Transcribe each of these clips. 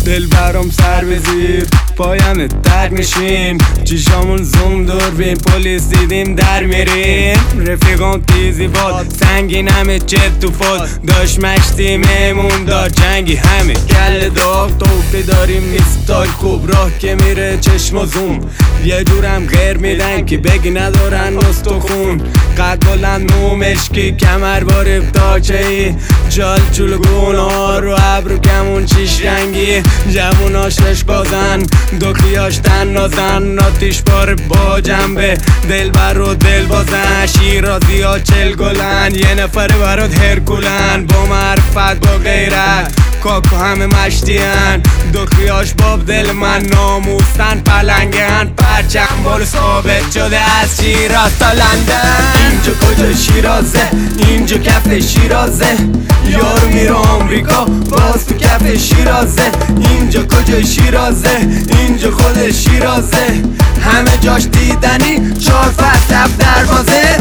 دل برام سر به زیر پایم درد میشیم، چیشامون زوم دوربین پلیس دیدیم در میریم. رفیقان تیزی باد سنگین همه چت تو فاد، داشت مشتی میمون دار جنگی همه گل داغ توفی داریم میستای خوب راه که میره چشم و زوم. یه جورم غیر میدن که بگی ندارن استخون، قد بلند مو مشکی کمر بارب تاچه ای، جال چلگون ها رو ابرو کمون چیش رنگی، جووناش رش بازن دوکیاش تن نازن، آتیش بار با جنبه دل بر رو دل بازن، شیرازی ها چل گلن یه نفر برات هرکولن، با معرفت با غیرت کاکو همه مشتین، دوکیاش باب دل من ناموستن پلنگن، پرچم بال ثابت شده از شیراز تا لندن. اینجا کجا شیرازه، اینجا کف شیرازه، یارو میره آمریکا باز تو کف شیرازه. اینجا کجا شیرازه، اینجا خود شیرازه، همه جاش دیدنی 4 فصل دروازه.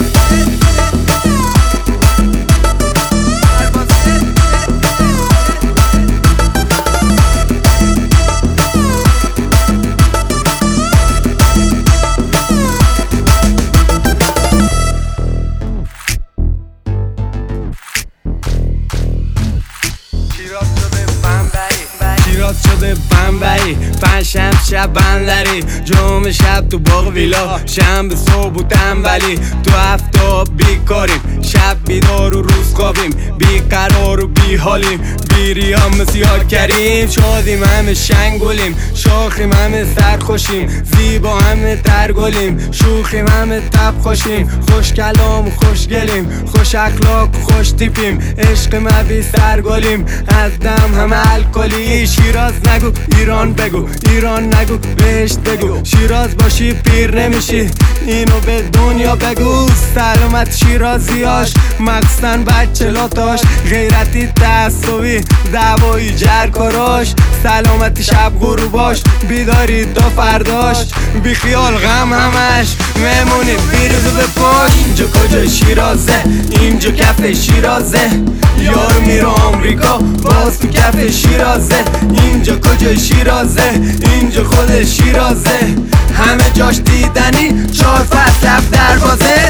شیراز شده بمبئی، پنجشنبه شب بندری، جمعه شب تو باغ ویلا، شنبه صبح و تنبلی، تو هفته بیکاریم، شب بیدار و روز خوابیم، بیقرار و بیحالیم، بیریام مسیار کریم، شادیم همه شنگولیم، شاخیم همه سرخوشیم، زیبا همه ترگلیم، شوخیم همه تب خوشیم، خوش کلام و خوشگلیم، خوش اخلاق و خوش تیپیم، عشق مبی سرگلیم، از دم همه الکلی. شیراز نگو ایران بگو، ایران نگو بهشت بگو، شیراز باشی پیر نمیشی اینو به دنیا بگو. سلامت شیرازیاش مقصن بچه لاتاش، غیرتی تعصبی دعوایی جرکاراش، سلامتی شب غروباش بیداری تا فرداش، بی خیال غم همش میمونی پیروزو به پاش. اینجا کجا شیرازه، اینجا کف شیرازه، یارو میره آمریکا باز تو کف شیرازه. اینجا کجا شیرازه، اینجا خود شیرازه، همه جاش دیدنی 4 فصل دروازه.